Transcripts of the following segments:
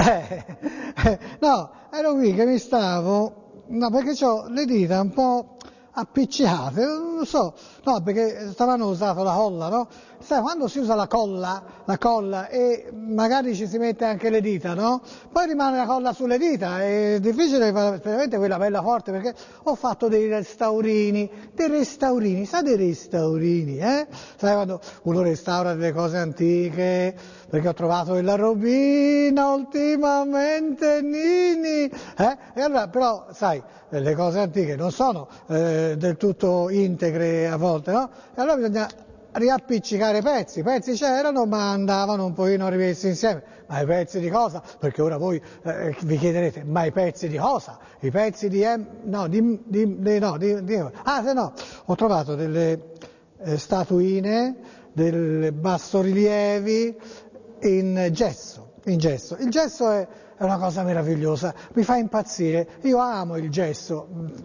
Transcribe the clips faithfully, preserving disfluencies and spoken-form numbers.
Eh, eh, no, ero qui che mi stavo, no, perché ho le dita un po' appiccicate, non so, no, perché stavano usato la colla, no? Sai, quando si usa la colla, la colla e magari ci si mette anche le dita, no? Poi rimane la colla sulle dita, è difficile fare specialmente quella bella forte, perché ho fatto dei restaurini, dei restaurini, sai dei restaurini, eh? Sai quando uno restaura delle cose antiche, perché ho trovato della robina ultimamente, Nini, eh? E allora, però, sai, le cose antiche non sono eh, del tutto integre a volte, no? E allora bisogna riappiccicare i pezzi, i pezzi c'erano ma andavano un pochino rimessi insieme. Ma i pezzi di cosa? Perché ora voi eh, vi chiederete, ma i pezzi di cosa? I pezzi di... Em... no, di... di, di, no, di, di... ah se no, ho trovato delle eh, statuine, dei bassorilievi in gesso, in gesso. Il gesso è è una cosa meravigliosa, mi fa impazzire, io amo il gesso,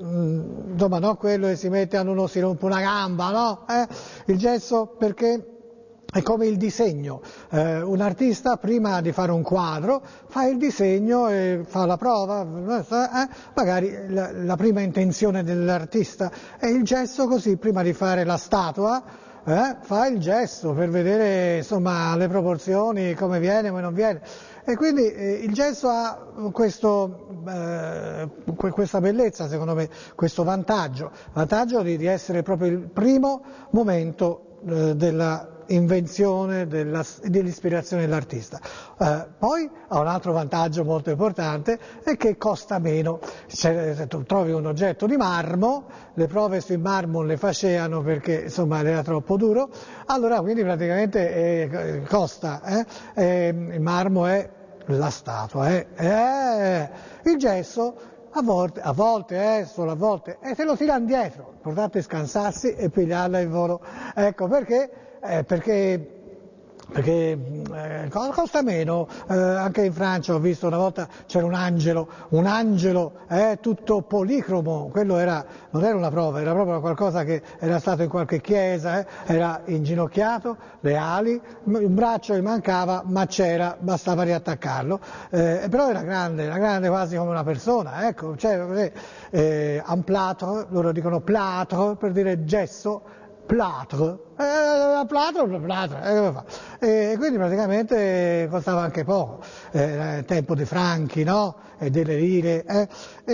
insomma no quello che si mette a uno si rompe una gamba, no? Eh? Il gesso perché è come il disegno, eh, un artista prima di fare un quadro fa il disegno e fa la prova, eh? Magari la, la prima intenzione dell'artista è il gesso, così prima di fare la statua eh? fa il gesso per vedere insomma le proporzioni, come viene, come non viene. E quindi eh, il gesso ha questo, eh, questa bellezza, secondo me, questo vantaggio, vantaggio di, di essere proprio il primo momento eh, della invenzione, della, dell'ispirazione dell'artista. Eh, poi ha un altro vantaggio molto importante, è che costa meno. Se, se tu trovi un oggetto di marmo, le prove sui marmo le facevano perché insomma era troppo duro, allora quindi praticamente eh, costa, eh? Eh, il marmo è la statua, eh? Eh, il gesso a volte, a volte, eh, solo a volte, e te lo tirano dietro, l'importante è scansarsi e pigliarla in volo. Ecco perché, eh, perché perché eh, costa meno, eh, anche in Francia ho visto una volta c'era un angelo, un angelo eh, tutto policromo, quello era, non era una prova, era proprio qualcosa che era stato in qualche chiesa, eh, era inginocchiato, le ali, un braccio gli mancava, ma c'era, bastava riattaccarlo, eh, però era grande, era grande quasi come una persona, ecco, cioè, eh, un plâtre, loro dicono plâtre per dire gesso, plâtre, eh, plâtre, plâtre, eh, come fa? E quindi praticamente costava anche poco, eh, il tempo dei franchi, no? E delle lire, eh?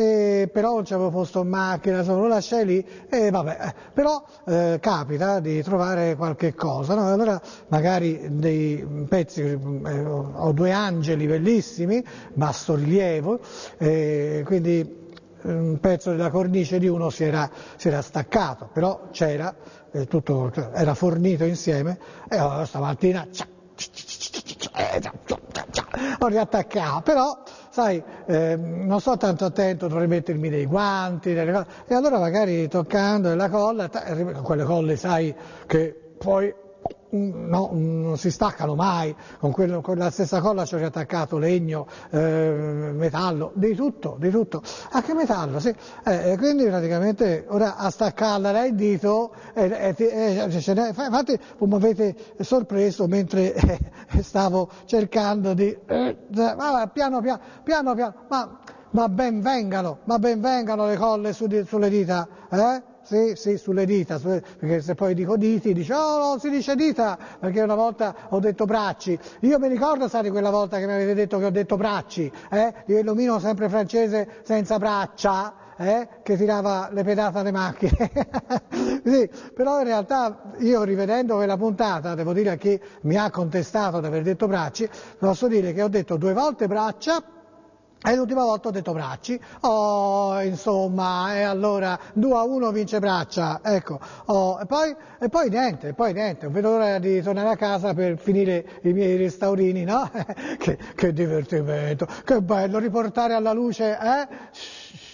E però non ci avevo posto in macchina, solo lo lasciai lì, e vabbè, eh. Però eh, capita di trovare qualche cosa, no? Allora magari dei pezzi, eh, ho due angeli bellissimi, bassorilievo, eh, quindi un pezzo della cornice di uno si era, si era staccato, però c'era, eh, tutto era fornito insieme, e allora stamattina ho riattaccato, però sai, eh, non sto tanto attento, dovrei mettermi dei guanti, delle cose, e allora magari toccando la colla, quelle colle sai che poi no, non si staccano mai, con, quello, con la stessa colla ci ho riattaccato legno, eh, metallo, di tutto, di tutto, anche metallo, sì, eh, quindi praticamente ora a staccarla dal dito, eh, eh, eh, infatti mi avete sorpreso mentre eh, stavo cercando di, eh, vabbè, piano piano, piano piano, ma, ma ben vengano, ma ben vengano le colle su, sulle dita, eh? Sì, sì, sulle dita, sulle, perché se poi dico diti, dice, oh, non si dice dita, perché una volta ho detto bracci. Io mi ricordo, sai, quella volta che mi avete detto che ho detto bracci, eh? Di l'omino sempre francese senza braccia, eh? Che tirava le pedate alle macchine. Sì, però in realtà io rivedendo quella puntata, devo dire a chi mi ha contestato di aver detto bracci, posso dire che ho detto due volte braccia, e l'ultima volta ho detto bracci, oh, insomma, e allora due a uno vince braccia, ecco, oh, e, poi, e poi niente, e poi niente, non vedo l'ora di tornare a casa per finire i miei restaurini, no? che, che divertimento, che bello riportare alla luce, eh?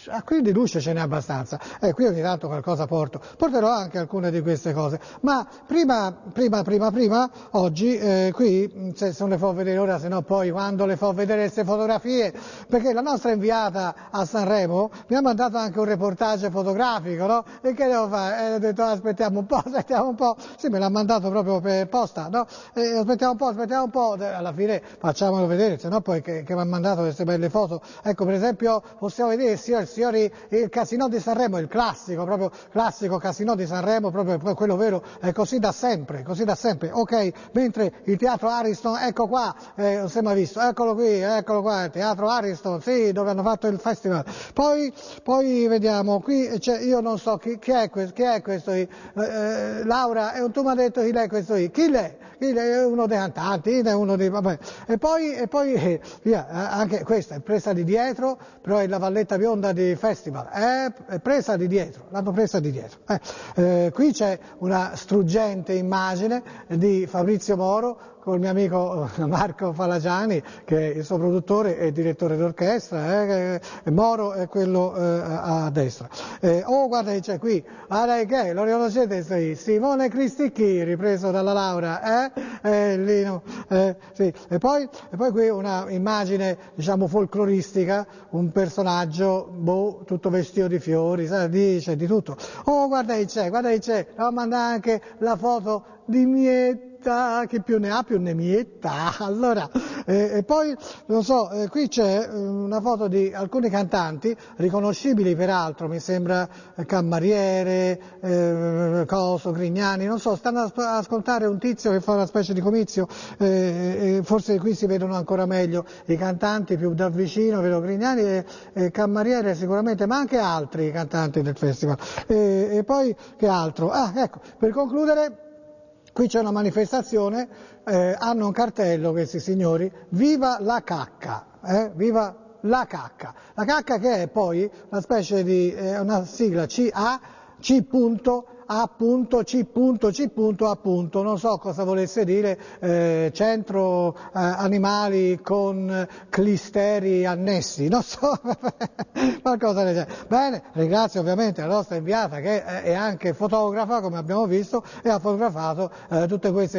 Ah, qui di luce ce n'è abbastanza, e eh, qui ogni tanto qualcosa porto, porterò anche alcune di queste cose, ma prima, prima, prima, prima, oggi, eh, qui, se non le fo vedere ora, se no poi quando le fo vedere queste fotografie, perché la nostra inviata a Sanremo mi ha mandato anche un reportage fotografico, no? E che devo fare? E ho detto aspettiamo un po', aspettiamo un po', sì, me l'ha mandato proprio per posta, no? E aspettiamo un po', aspettiamo un po', alla fine facciamolo vedere, se no poi che, che mi ha mandato queste belle foto, ecco per esempio possiamo vedere il signor, il, signor, il Casino di Sanremo, il classico, proprio classico Casino di Sanremo, proprio quello vero, è così da sempre, così da sempre, ok, mentre il Teatro Ariston, ecco qua, eh, non si è mai visto, eccolo qui, eccolo qua, il Teatro Ariston, sì, dove hanno fatto il festival, poi, poi vediamo, qui c'è, io non so chi, chi, è, questo, chi è questo, eh, eh, Laura, e tu mi hai detto chi è questo, chi l'è? Chi è uno dei cantanti, è uno dei, vabbè, e poi, e poi eh, via, anche questa è presa di dietro, però è la valletta bionda di Festival, è, è presa di dietro, l'hanno presa di dietro. Eh, eh, qui c'è una struggente immagine di Fabrizio Moro col mio amico Marco Falagiani, che è il suo produttore e direttore d'orchestra, eh, e Moro è quello eh, a destra. Eh, oh, guarda che c'è qui, guarda che lo riconoscete, sei Simone Cristicchi, ripreso dalla Laura, eh? Eh, Lino, eh, sì. E poi, e poi qui una immagine, diciamo, folcloristica, un personaggio, boh, tutto vestito di fiori, sai, dice di tutto. Oh, guarda che c'è, guarda che c'è, devo mandare anche la foto di Mietta, che più ne ha più ne mietta. Allora, eh, e poi, non so, eh, qui c'è una foto di alcuni cantanti, riconoscibili peraltro, mi sembra Cammariere, eh, Coso, Grignani, non so, stanno a ascoltare un tizio che fa una specie di comizio, eh, eh, forse qui si vedono ancora meglio i cantanti più da vicino, vedo Grignani e, e Cammariere sicuramente, ma anche altri cantanti del festival. E, e poi, che altro? Ah, ecco, per concludere, qui c'è una manifestazione, eh, hanno un cartello questi signori, viva la cacca, eh, viva la cacca. La cacca che è poi una specie di, eh, una sigla C A, C punto, A punto, C punto, C punto, A punto, non so cosa volesse dire, eh, centro eh, animali con clisteri annessi, non so, qualcosa del genere. Bene, ringrazio ovviamente la nostra inviata che è anche fotografa, come abbiamo visto, e ha fotografato eh, tutte queste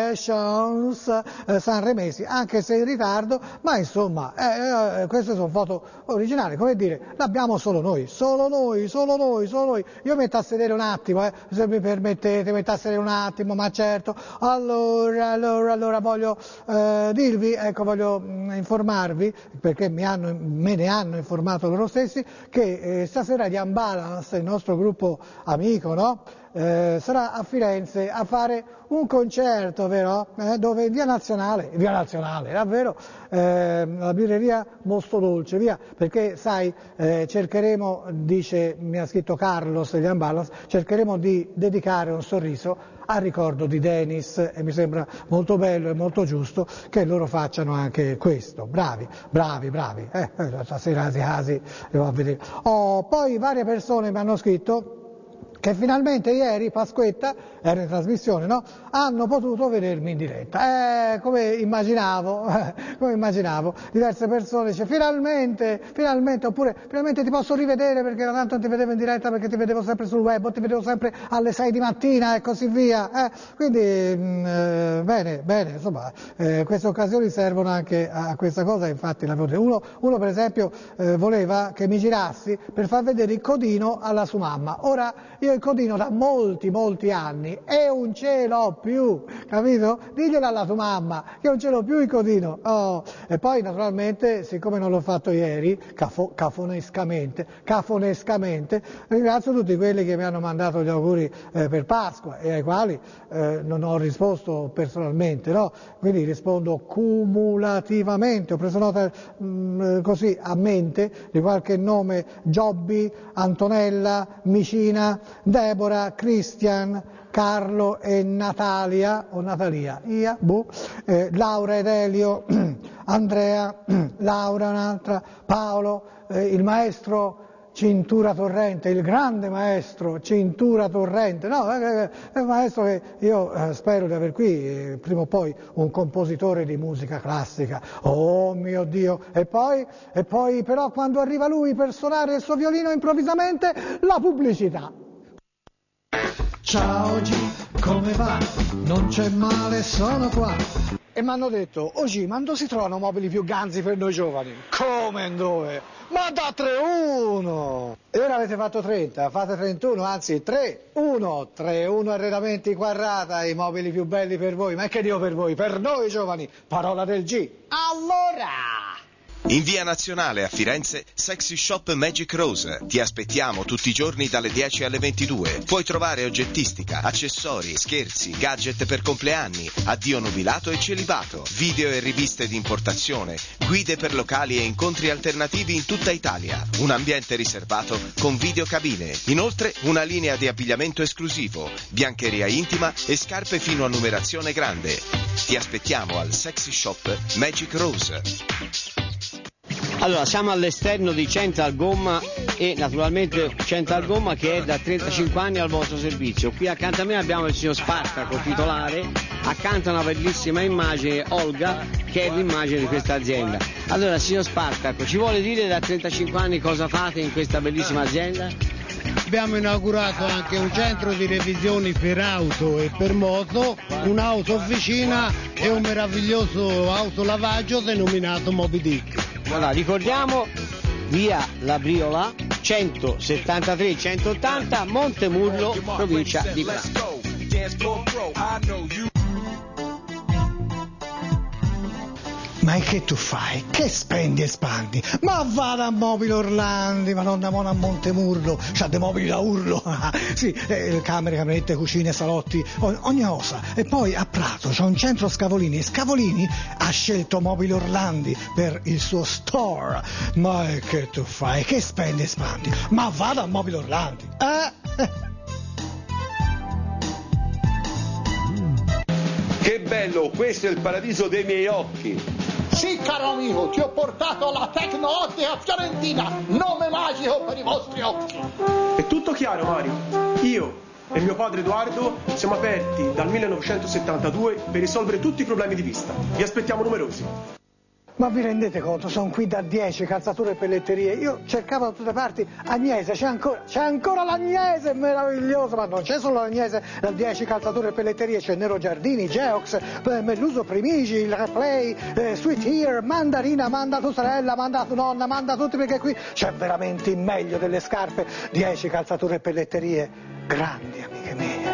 situations eh, sanremesi, anche se in ritardo, ma insomma, eh, eh, queste sono foto originali, come dire, l'abbiamo solo noi, solo noi, solo noi, solo noi. Io metto a sedere un attimo, eh, se mi permettete, metto a sedere un attimo, ma certo, allora, allora, allora voglio eh, dirvi, ecco, voglio mh, informarvi, perché mi hanno, me ne hanno informato loro stessi, che eh, stasera gli Unbalance, il nostro gruppo amico, no? Eh, sarà a Firenze a fare un concerto, vero? Eh, dove in via Nazionale, via Nazionale, davvero, eh, la birreria Mosto Dolce, via, perché sai, eh, cercheremo, dice, mi ha scritto Carlos degli Unbalance, cercheremo di dedicare un sorriso al ricordo di Dennis, e mi sembra molto bello e molto giusto che loro facciano anche questo. Bravi, bravi, bravi, eh, stasera asi asi, devo vedere. Oh, poi varie persone mi hanno scritto che finalmente ieri, Pasquetta, era in trasmissione, no? Hanno potuto vedermi in diretta. Eh, come immaginavo, eh, come immaginavo, diverse persone dice finalmente, finalmente, oppure finalmente ti posso rivedere perché da tanto non ti vedevo in diretta, perché ti vedevo sempre sul web, o ti vedevo sempre alle sei di mattina e così via. Eh, quindi, mh, eh, bene, bene, insomma, eh, queste occasioni servono anche a questa cosa, infatti la uno, uno per esempio eh, voleva che mi girassi per far vedere il codino alla sua mamma. Ora, io il codino da molti, molti anni e non ce l'ho più, capito? Diglielo alla tua mamma, che non ce l'ho più il codino. Oh. E poi naturalmente, siccome non l'ho fatto ieri, cafo, cafonescamente, cafonescamente, ringrazio tutti quelli che mi hanno mandato gli auguri eh, per Pasqua e ai quali eh, non ho risposto personalmente, no? Quindi rispondo cumulativamente, ho preso nota mh, così a mente di qualche nome: Giobbi, Antonella, Micina, Deborah, Christian, Carlo e Natalia, o Natalia, Ia, boh, eh, Laura ed Elio, Andrea, Laura un'altra, Paolo, eh, il maestro Cintura Torrente, il grande maestro Cintura Torrente, no, è un maestro che io eh, spero di aver qui eh, prima o poi un compositore di musica classica, oh mio Dio, e poi, e poi però quando arriva lui per suonare il suo violino improvvisamente, la pubblicità. Ciao G, come va? Non c'è male, sono qua. E mi hanno detto, oh G, ma dove si trovano mobili più ganzi per noi giovani? Come dove? Ma da tre uno! E ora avete fatto trenta, fate trentuno, anzi tre uno, tre uno Arredamenti Quarrata, i mobili più belli per voi, ma che Dio per voi, per noi giovani, parola del G. Allora! In via Nazionale a Firenze, Sexy Shop Magic Rose. Ti aspettiamo tutti i giorni dalle dieci alle ventidue. Puoi trovare oggettistica, accessori, scherzi, gadget per compleanni, addio nubilato e celibato, video e riviste di importazione, guide per locali e incontri alternativi in tutta Italia. Un ambiente riservato con videocabine. Inoltre una linea di abbigliamento esclusivo, biancheria intima e scarpe fino a numerazione grande. Ti aspettiamo al Sexy Shop Magic Rose. Allora, siamo all'esterno di Central Gomma e naturalmente Central Gomma che è da trentacinque anni al vostro servizio. Qui accanto a me abbiamo il signor Spartaco, titolare, accanto a una bellissima immagine, Olga, che è l'immagine di questa azienda. Allora, signor Spartaco, ci vuole dire da trentacinque anni cosa fate in questa bellissima azienda? Abbiamo inaugurato anche un centro di revisioni per auto e per moto, un'auto officina e un meraviglioso autolavaggio denominato Moby Dick. Allora, ricordiamo via La Briola centosettantatré centottanta Montemurlo, provincia di Prato. Ma che tu fai? Che spendi e spandi? Ma vada a Mobile Orlandi, ma non da Mona a Montemurlo, c'ha dei mobili da urlo, sì, eh, camere, camerette, cucine, salotti, ogni cosa. E poi a Prato c'è un centro Scavolini, e Scavolini ha scelto Mobile Orlandi per il suo store. Ma che tu fai? Che spendi e spandi? Ma vada a Mobile Orlandi, eh? Che bello, questo è il paradiso dei miei occhi. Sì, caro amico, ti ho portato la Tecnoottica Fiorentina, nome magico per i vostri occhi. È tutto chiaro, Mario. Io e mio padre Edoardo siamo aperti dal millenovecentosettantadue per risolvere tutti i problemi di vista. Vi aspettiamo numerosi. Ma vi rendete conto? Sono qui da dieci, calzature e pelletterie. Io cercavo da tutte le parti Agnese, c'è ancora, c'è ancora l'Agnese, meraviglioso, ma non c'è solo l'Agnese, da dieci calzature e pelletterie, c'è Nero Giardini, Geox, eh, Melluso Primigi, il Replay, eh, Sweet Ear, Mandarina, manda tua sorella, manda tua nonna, manda tutti, perché qui c'è veramente il meglio delle scarpe, dieci calzature e pelletterie, grandi amiche mie.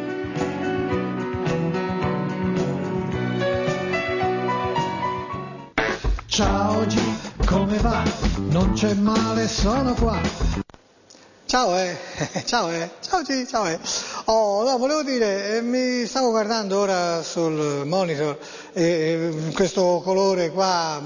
Ciao G, come va? Non c'è male, sono qua. Ciao eh, ciao eh, ciao G, ciao eh. Oh, no, volevo dire, eh, mi stavo guardando ora sul monitor e eh, questo colore qua,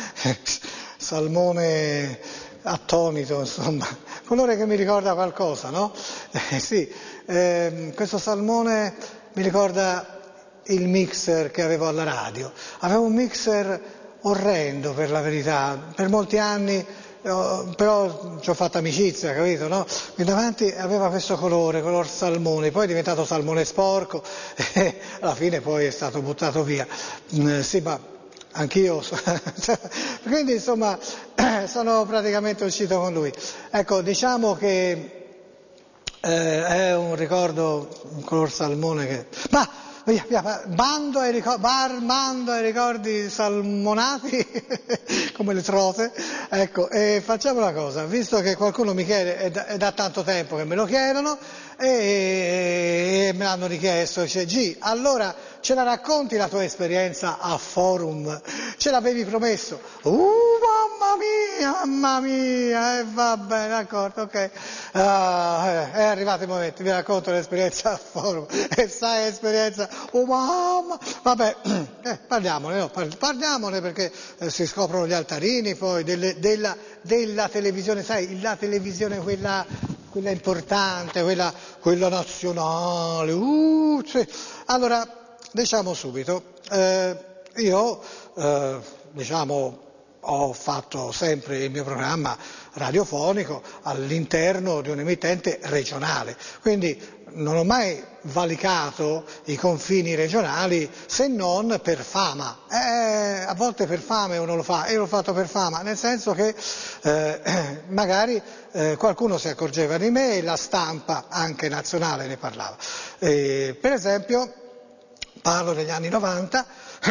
salmone attonito, insomma, colore che mi ricorda qualcosa, no? Eh, sì, eh, questo salmone mi ricorda il mixer che avevo alla radio. Avevo un mixer orrendo, per la verità, per molti anni, eh, però ci ho fatto amicizia, capito, no? Qui davanti aveva questo colore, color salmone, poi è diventato salmone sporco e alla fine poi è stato buttato via. Mm, sì, ma anch'io, quindi insomma sono praticamente uscito con lui. Ecco, diciamo che eh, è un ricordo, un color salmone che... Ma, Via, via, bando ai ricordi, bar, mando ai ricordi salmonati come le trote. Ecco, e facciamo una cosa, visto che qualcuno mi chiede, è da, è da tanto tempo che me lo chiedono e, e me l'hanno richiesto, dice G, allora ce la racconti la tua esperienza a Forum? Ce l'avevi promesso? Uh, mamma mia, mamma mia, e eh, va bene, d'accordo, ok. Uh, eh, è arrivato il momento, vi racconto l'esperienza a Forum. E sai l'esperienza, oh mamma, vabbè, eh, parliamone, no, parliamone perché eh, si scoprono gli altarini poi delle, della, della televisione, sai, la televisione quella, quella importante, quella, quella nazionale, uh, sì. Allora, diciamo subito, eh, io, eh, diciamo, ho fatto sempre il mio programma radiofonico all'interno di un emittente regionale, quindi non ho mai valicato i confini regionali se non per fama. Eh, a volte per fame uno lo fa, io l'ho fatto per fama, nel senso che eh, magari eh, qualcuno si accorgeva di me e la stampa anche nazionale ne parlava. Eh, per esempio, parlo degli anni novanta,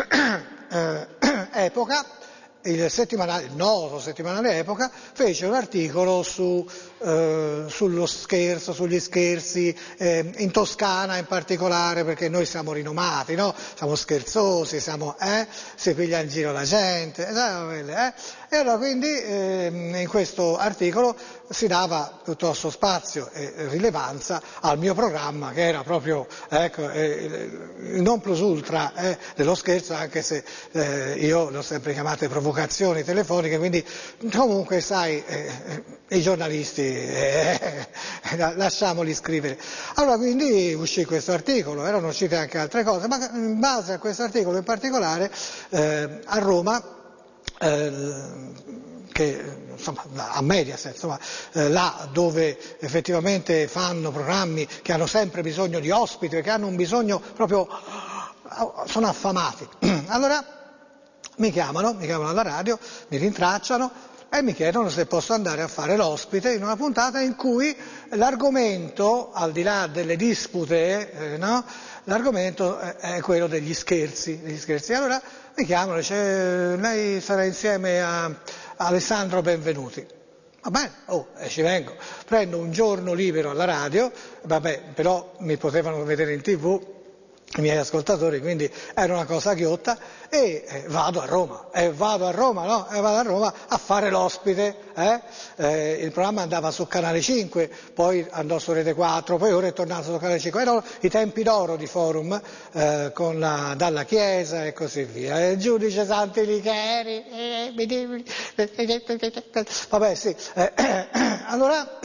eh, epoca, il settimanale, il noto settimanale Epoca fece un articolo su, eh, sullo scherzo, sugli scherzi, eh, in Toscana in particolare, perché noi siamo rinomati, no? Siamo scherzosi, siamo, eh? Si piglia in giro la gente, eh? E allora quindi eh, in questo articolo si dava piuttosto spazio e rilevanza al mio programma, che era proprio, ecco, eh, il non plus ultra eh, dello scherzo, anche se eh, io l'ho sempre chiamate provocazioni telefoniche, quindi comunque sai, eh, i giornalisti eh, lasciamoli scrivere. Allora quindi uscì questo articolo, erano uscite anche altre cose, ma in base a questo articolo in particolare eh, a Roma, eh, che insomma a Mediaset, insomma, eh, là dove effettivamente fanno programmi che hanno sempre bisogno di ospiti, che hanno un bisogno proprio, sono affamati. Allora mi chiamano, mi chiamano alla radio, mi rintracciano e mi chiedono se posso andare a fare l'ospite in una puntata in cui l'argomento, al di là delle dispute, eh, no? L'argomento è quello degli scherzi, degli scherzi. Allora mi chiamano e dice, lei sarà insieme a Alessandro Benvenuti. Va bene, oh, e ci vengo. Prendo un giorno libero alla radio, vabbè, però mi potevano vedere in tv i miei ascoltatori, quindi era una cosa ghiotta, e eh, vado a Roma, e vado a Roma, no? E vado a Roma a fare l'ospite, eh? Eh, il programma andava su Canale cinque, poi andò su Rete quattro, poi ora è tornato su Canale cinque, erano i tempi d'oro di Forum, eh, con la, Dalla Chiesa e così via, il giudice Santi Licheri, vabbè sì, eh, eh, allora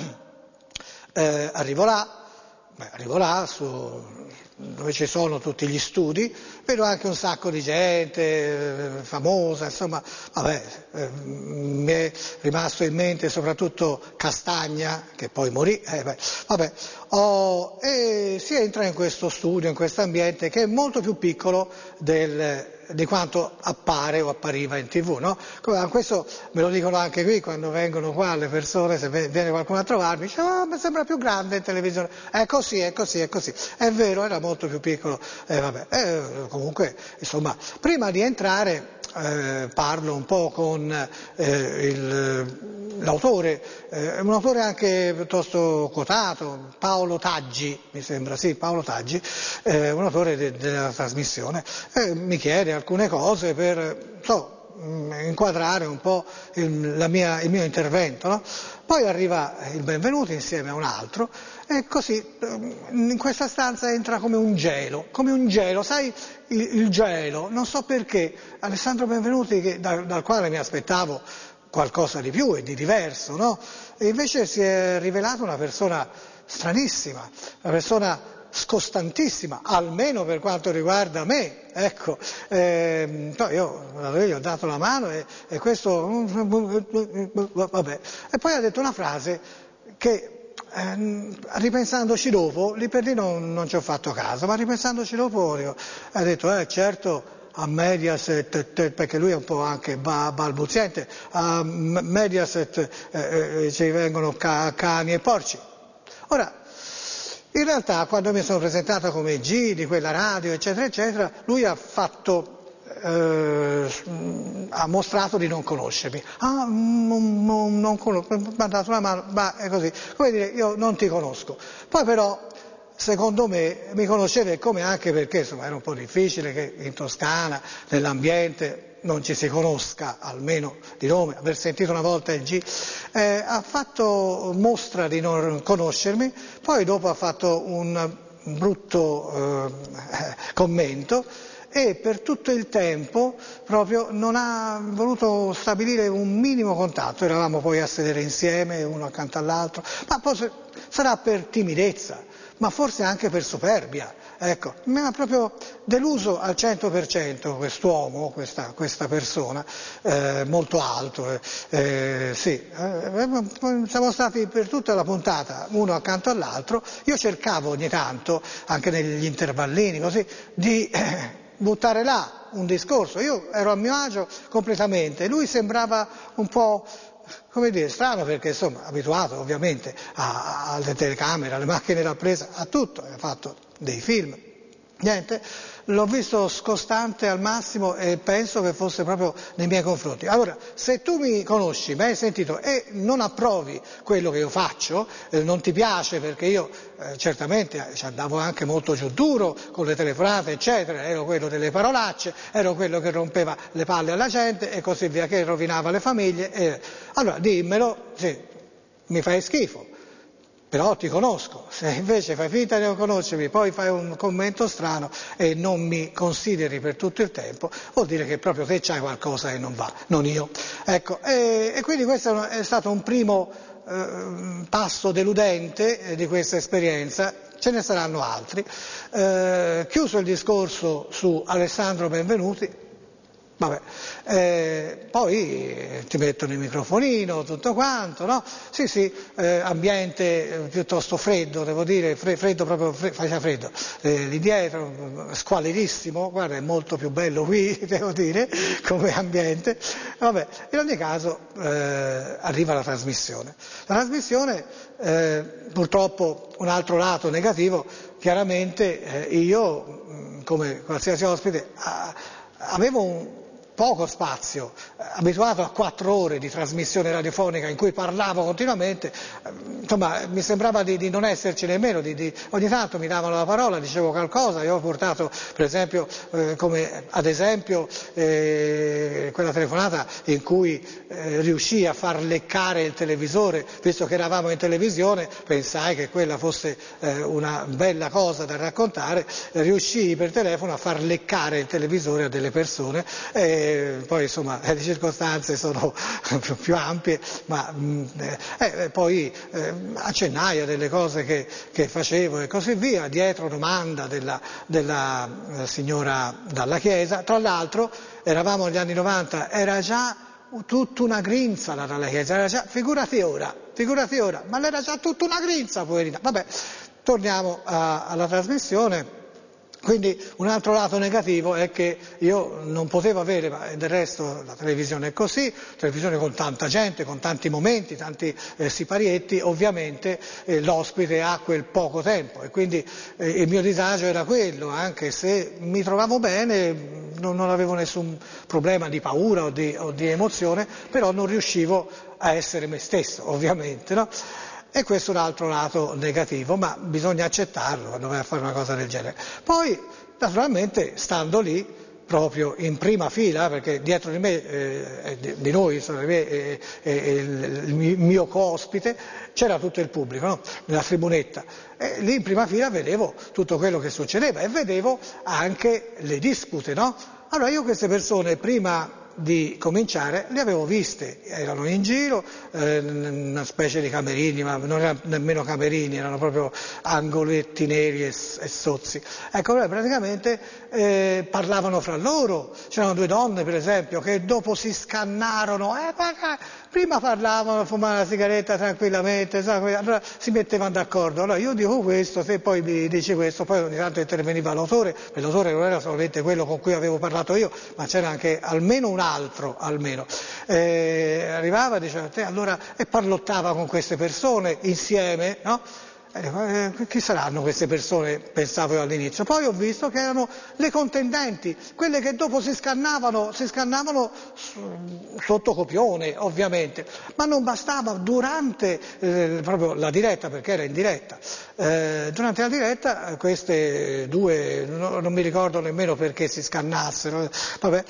eh, arrivo là, beh, arrivo là su... dove ci sono tutti gli studi, vedo anche un sacco di gente eh, famosa, insomma, vabbè, eh, mi è rimasto in mente soprattutto Castagna, che poi morì, eh, beh, vabbè, oh, e si entra in questo studio, in questo ambiente che è molto più piccolo del, di quanto appare o appariva in tv, no? Questo me lo dicono anche qui quando vengono qua le persone, se viene qualcuno a trovarmi, dice, oh, mi sembra più grande in televisione, è così, è così, è così, è vero, era molto più piccolo, eh, vabbè, eh, comunque, insomma, prima di entrare eh, parlo un po' con eh, il, l'autore, eh, un autore anche piuttosto quotato, Paolo Taggi, mi sembra, sì, Paolo Taggi, eh, un autore de, della trasmissione, eh, mi chiede alcune cose per, so, inquadrare un po' il, la mia, il mio intervento, no? Poi arriva il Benvenuti insieme a un altro e così in questa stanza entra come un gelo, come un gelo, sai il, il gelo, non so perché, Alessandro Benvenuti, che, da, dal quale mi aspettavo qualcosa di più e di diverso, no? E invece si è rivelato una persona stranissima, una persona scostantissima, almeno per quanto riguarda me, ecco, eh, io, io gli ho dato la mano e, e questo, vabbè, e poi ha detto una frase che, eh, ripensandoci dopo, lì per lì non, non ci ho fatto caso, ma ripensandoci dopo, dico, ha detto, eh, certo, a Mediaset, perché lui è un po' anche balbuziente, a Mediaset eh, eh, ci vengono ca- cani e porci. Ora, in realtà quando mi sono presentato come G di quella radio, eccetera, eccetera, lui ha fatto, eh, ha mostrato di non conoscermi. Ah, non, non, non conosco, mi ha dato una mano, ma è così. Come dire, io non ti conosco. Poi però, secondo me, mi conosceva, come anche perché, insomma, era un po' difficile che in Toscana, nell'ambiente, non ci si conosca, almeno di nome, aver sentito una volta il G, eh, ha fatto mostra di non conoscermi, poi dopo ha fatto un brutto eh, commento e per tutto il tempo proprio non ha voluto stabilire un minimo contatto, eravamo poi a sedere insieme uno accanto all'altro, ma poi sarà per timidezza, ma forse anche per superbia. Ecco, mi ha proprio deluso al cento per cento quest'uomo, questa, questa persona, eh, molto alto, eh, eh, sì, eh, siamo stati per tutta la puntata uno accanto all'altro, io cercavo ogni tanto, anche negli intervallini così, di eh, buttare là un discorso, io ero a mio agio completamente, lui sembrava un po', come dire, strano perché insomma abituato ovviamente a, a, alle telecamere, alle macchine da presa, a tutto, ha fatto dei film, niente, l'ho visto scostante al massimo e penso che fosse proprio nei miei confronti. Allora, se tu mi conosci, mi hai sentito e non approvi quello che io faccio, eh, non ti piace perché io eh, certamente ci andavo anche molto giù duro con le telefonate eccetera, ero quello delle parolacce, ero quello che rompeva le palle alla gente e così via, che rovinava le famiglie, e... allora dimmelo, sì, mi fai schifo. Però ti conosco, se invece fai finta di non conoscermi, poi fai un commento strano e non mi consideri per tutto il tempo, vuol dire che proprio te c'hai qualcosa che non va, non io. Ecco, e, e quindi questo è stato un primo eh, passo deludente eh, di questa esperienza, ce ne saranno altri. Eh, chiuso il discorso su Alessandro Benvenuti, vabbè, eh, poi eh, ti mettono il microfonino, tutto quanto, no? Sì, sì, eh, ambiente eh, piuttosto freddo, devo dire, fre- freddo proprio, fre- faceva freddo, eh, lì dietro, squallidissimo, guarda, è molto più bello qui, devo dire, come ambiente. Vabbè, in ogni caso eh, arriva la trasmissione. La trasmissione, eh, purtroppo, un altro lato negativo, chiaramente eh, io, come qualsiasi ospite, a, avevo un poco spazio, abituato a quattro ore di trasmissione radiofonica in cui parlavo continuamente, insomma mi sembrava di, di non esserci nemmeno, di, di, ogni tanto mi davano la parola, dicevo qualcosa, io ho portato per esempio, eh, come ad esempio eh, quella telefonata in cui eh, riuscii a far leccare il televisore, visto che eravamo in televisione, pensai che quella fosse eh, una bella cosa da raccontare, riuscii per telefono a far leccare il televisore a delle persone, eh, poi insomma le circostanze sono più ampie, ma eh, poi eh, accennai a delle cose che, che facevo e così via, dietro domanda della, della eh, signora Dalla Chiesa. Tra l'altro eravamo negli anni novanta, era già tutta una grinza la Dalla Chiesa, era già, figurati ora, figurati ora, ma l'era già tutta una grinza, poverina. Vabbè, torniamo a, alla trasmissione. Quindi un altro lato negativo è che io non potevo avere, ma del resto la televisione è così, televisione con tanta gente, con tanti momenti, tanti eh, siparietti, ovviamente eh, l'ospite ha quel poco tempo e quindi eh, il mio disagio era quello, anche se mi trovavo bene, non, non avevo nessun problema di paura o di, o di emozione, però non riuscivo a essere me stesso, ovviamente, no? E questo è un altro lato negativo, ma bisogna accettarlo quando vai a fare una cosa del genere. Poi, naturalmente, stando lì, proprio in prima fila, perché dietro di me, eh, di, di noi, insomma, di me, eh, eh, il, il mio co-ospite, c'era tutto il pubblico, no? Nella tribunetta. E lì in prima fila vedevo tutto quello che succedeva e vedevo anche le dispute, no? Allora io queste persone, prima di cominciare, le avevo viste, erano in giro, eh, una specie di camerini, ma non erano nemmeno camerini, erano proprio angoletti neri e, e sozzi. Ecco, praticamente eh, parlavano fra loro, c'erano due donne per esempio che dopo si scannarono, eh, prima parlavano, fumavano la sigaretta tranquillamente, allora si mettevano d'accordo, allora io dico questo, se poi mi dici questo, poi ogni tanto interveniva l'autore, e l'autore non era solamente quello con cui avevo parlato io, ma c'era anche almeno un altro, almeno. Eh, arrivava, diceva, te, allora, e parlottava con queste persone insieme, no? Eh, chi saranno queste persone? Pensavo io all'inizio. Poi ho visto che erano le contendenti, quelle che dopo si scannavano, si scannavano sotto copione, ovviamente, ma non bastava, durante eh, proprio la diretta, perché era in diretta, eh, durante la diretta queste due, no, non mi ricordo nemmeno perché si scannassero, vabbè,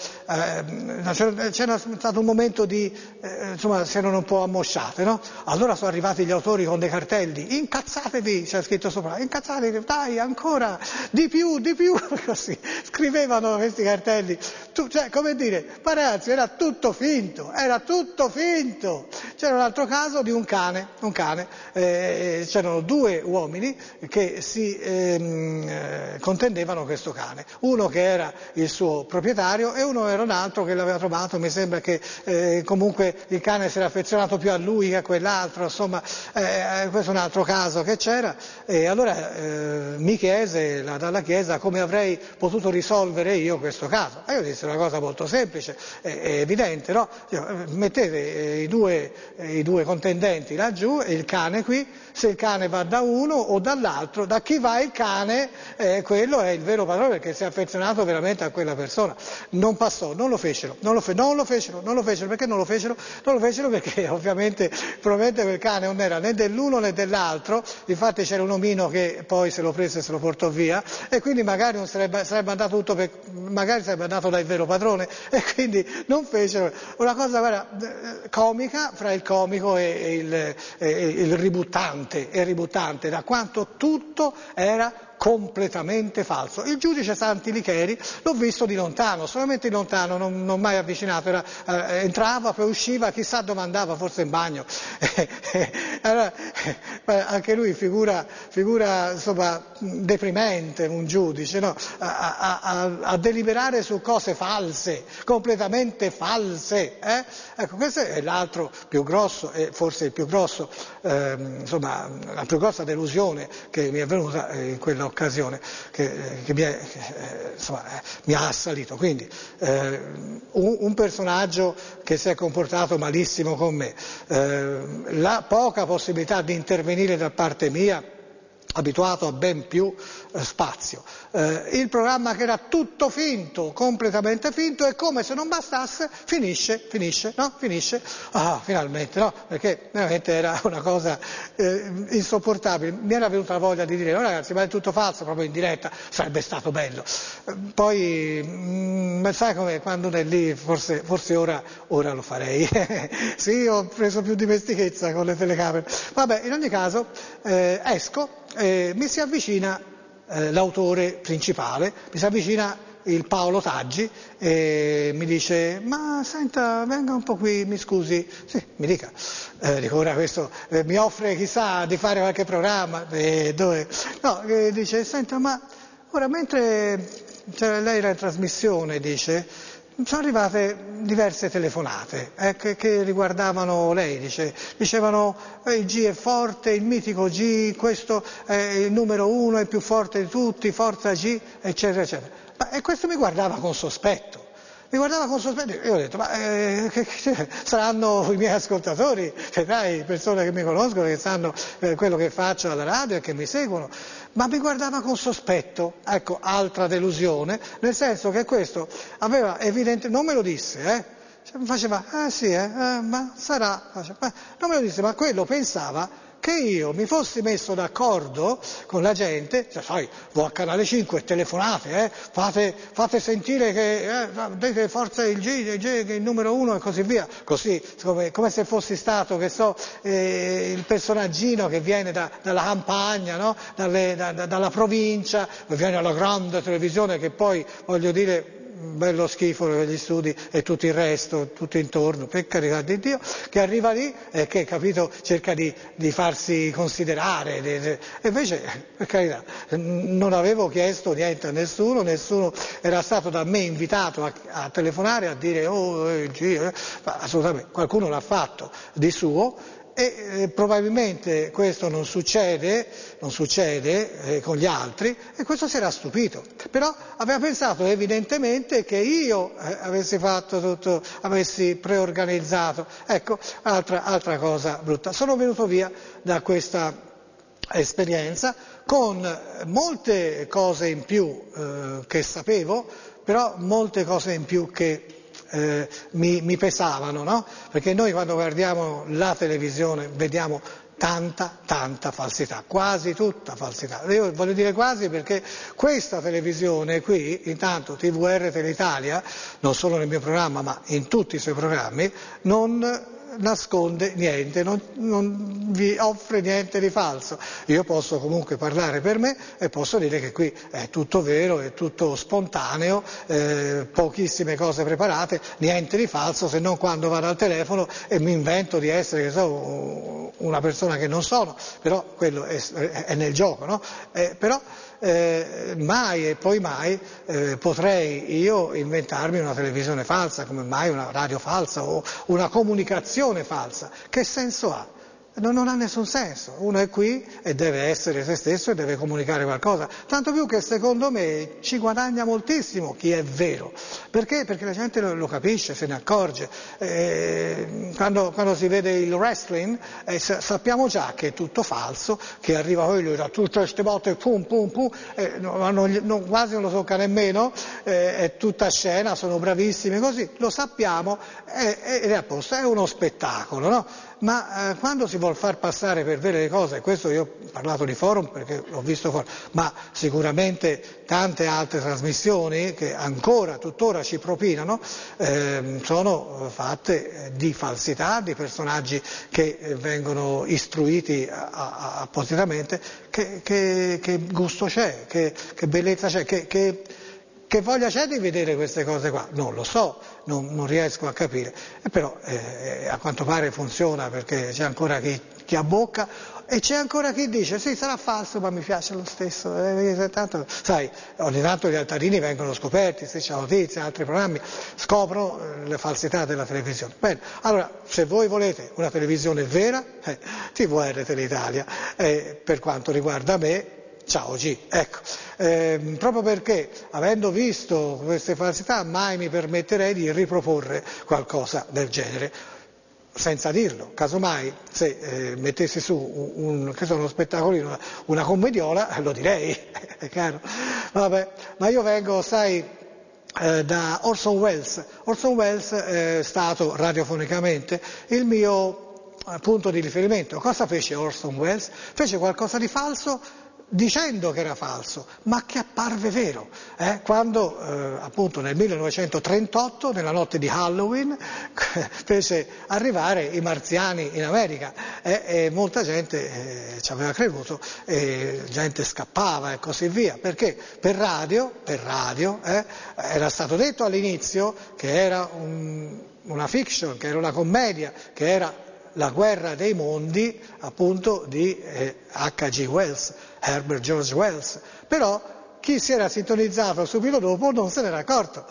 eh, c'era, c'era stato un momento di, eh, insomma, si erano un po' ammosciate, no? Allora sono arrivati gli autori con dei cartelli, incazzati, c'è scritto sopra, incazzatevi, dai, ancora, di più, di più, così, scrivevano questi cartelli, tu, cioè, come dire, ma ragazzi, era tutto finto, era tutto finto, c'era un altro caso di un cane, un cane. Eh, c'erano due uomini che si ehm, eh, contendevano questo cane, uno che era il suo proprietario e uno era un altro che l'aveva trovato, mi sembra che eh, comunque il cane si era affezionato più a lui che a quell'altro, insomma eh, questo è un altro caso che c'era, e allora eh, mi chiese la, dalla chiesa come avrei potuto risolvere io questo caso, e io dissi una cosa molto semplice, è, è evidente, no? Mettete eh, i, due, eh, i due contendenti laggiù e il cane qui, se il cane va da uno o dall'altro, da chi va il cane, eh, quello è il vero padrone perché si è affezionato veramente a quella persona. Non passò, non lo fecero, non lo, fe- non lo fecero, non lo fecero, perché non lo fecero? Non lo fecero perché ovviamente probabilmente quel cane non era né dell'uno né dell'altro, infatti c'era un omino che poi se lo prese e se lo portò via e quindi magari non sarebbe, sarebbe andato tutto per, magari sarebbe andato dal vero padrone e quindi non fecero una cosa guarda, comica fra il comico e, e, il, e il ributtante, e il ributtante da quanto tutto era completamente falso. Il giudice Santi Licheri l'ho visto di lontano, solamente di lontano, non, non mai avvicinato, era, eh, entrava, poi usciva, chissà dove andava, forse in bagno. Allora, eh, anche lui figura, figura insomma, deprimente, un giudice, no? a, a, a, a deliberare su cose false, completamente false. Eh? Ecco, questo è l'altro più grosso, e forse il più grosso, eh, insomma, la più grossa delusione che mi è venuta in quella occasione che, che, mi, è, che insomma, mi ha assalito. Quindi eh, un, un personaggio che si è comportato malissimo con me, eh, la poca possibilità di intervenire da parte mia, abituato a ben più eh, spazio, eh, il programma che era tutto finto, completamente finto, e come se non bastasse finisce, finisce, no? Finisce, ah, finalmente, no? Perché veramente era una cosa eh, insopportabile, mi era venuta la voglia di dire, oh, ragazzi, ma è tutto falso, proprio in diretta, sarebbe stato bello. Eh, poi, mh, sai come, quando è lì, forse, forse ora, ora lo farei, sì, ho preso più dimestichezza con le telecamere, vabbè, in ogni caso, eh, esco, Eh, mi si avvicina eh, l'autore principale, mi si avvicina il Paolo Taggi e mi dice ma senta venga un po' qui, mi scusi, sì mi dica, eh, dico ora questo eh, mi offre chissà di fare qualche programma, eh, dove? No, eh, dice senta ma ora mentre cioè, lei era in trasmissione dice sono arrivate diverse telefonate eh, che, che riguardavano lei, dice, dicevano eh, il G è forte, il mitico G, questo è il numero uno, è più forte di tutti, forza G, eccetera, eccetera. Ma, e questo mi guardava con sospetto. Mi guardava con sospetto e io ho detto, ma eh, che, che, saranno i miei ascoltatori, vedrai, persone che mi conoscono, che sanno eh, quello che faccio alla radio e che mi seguono, ma mi guardava con sospetto, ecco, altra delusione, nel senso che questo aveva evidente, non me lo disse, eh, cioè, faceva, ah sì, eh, eh, ma sarà, faceva, non me lo disse, ma quello pensava che io mi fossi messo d'accordo con la gente, cioè, sai, vo a Canale cinque, telefonate, eh, fate, fate sentire che, eh, dite forza il G, il G che è il numero uno e così via, così, come, come se fossi stato, che so, eh, il personaggino che viene da, dalla campagna, no? Dalle, da, da, dalla provincia, viene alla grande televisione che poi, voglio dire, bello schifo degli studi e tutto il resto, tutto intorno, per carità di Dio, che arriva lì e che, capito, cerca di, di farsi considerare, di, di, e invece, per carità, non avevo chiesto niente a nessuno, nessuno era stato da me invitato a, a telefonare, a dire, oh, eh, eh, assolutamente, qualcuno l'ha fatto di suo, e eh, probabilmente questo non succede, non succede eh, con gli altri, e questo si era stupito, però aveva pensato evidentemente che io eh, avessi fatto tutto, avessi preorganizzato, ecco, altra, altra cosa brutta. Sono venuto via da questa esperienza con molte cose in più eh, che sapevo, però molte cose in più che Eh, mi, mi pesavano, no? Perché noi quando guardiamo la televisione vediamo tanta, tanta falsità, quasi tutta falsità. Io voglio dire quasi perché questa televisione qui, intanto T V R Telitalia, non solo nel mio programma ma in tutti i suoi programmi, non, nasconde niente, non, non vi offre niente di falso. Io posso comunque parlare per me e posso dire che qui è tutto vero, è tutto spontaneo, eh, pochissime cose preparate, niente di falso, se non quando vado al telefono e mi invento di essere, che so, una persona che non sono, però quello è, è nel gioco, no? Eh, però eh, mai e poi mai eh, potrei io inventarmi una televisione falsa, come mai una radio falsa o una comunicazione falsa. Che senso ha? Non, non ha nessun senso. Uno è qui e deve essere se stesso e deve comunicare qualcosa, tanto più che secondo me ci guadagna moltissimo chi è vero. Perché? Perché la gente lo, lo capisce, se ne accorge. Eh, quando, quando si vede il wrestling eh, sappiamo già che è tutto falso, che arriva quello da tutte queste botte, pum pum pum, eh, non, non, quasi non lo tocca nemmeno, eh, è tutta scena, sono bravissimi così, lo sappiamo eh, ed è a posto, è uno spettacolo, no? Ma eh, quando si vuol far passare per vere le cose, e questo io ho parlato di forum perché l'ho visto fuori, ma sicuramente tante altre trasmissioni che ancora, tuttora ci propinano, eh, sono fatte di falsità, di personaggi che eh, vengono istruiti a, a, appositamente, che, che, che gusto c'è, che, che bellezza c'è, che, che Che voglia c'è di vedere queste cose qua? Non lo so, non, non riesco a capire, e però eh, a quanto pare funziona perché c'è ancora chi, chi abbocca e c'è ancora chi dice sì sarà falso ma mi piace lo stesso, eh, tanto, sai, ogni tanto gli altarini vengono scoperti, se c'è notizia, altri programmi scoprono eh, le falsità della televisione. Bene, allora se voi volete una televisione vera, eh, T V R Telitalia, eh, per quanto riguarda me, ciao G, ecco, eh, proprio perché avendo visto queste falsità mai mi permetterei di riproporre qualcosa del genere, senza dirlo, casomai se eh, mettessi su un, un, che so, uno spettacolino, una, una commediola, lo direi, è chiaro, vabbè, ma io vengo, sai, eh, da Orson Welles, Orson Welles è stato radiofonicamente il mio eh, punto di riferimento. Cosa fece Orson Welles? Fece qualcosa di falso, dicendo che era falso, ma che apparve vero, eh? quando eh, appunto nel millenovecentotrentotto, nella notte di Halloween, fece arrivare i marziani in America eh? e molta gente eh, ci aveva creduto, e gente scappava e così via, perché per radio, per radio eh, era stato detto all'inizio che era un, una fiction, che era una commedia, che era La guerra dei mondi, appunto, di eh, H G Wells, Herbert George Wells, però chi si era sintonizzato subito dopo non se n'era accorto,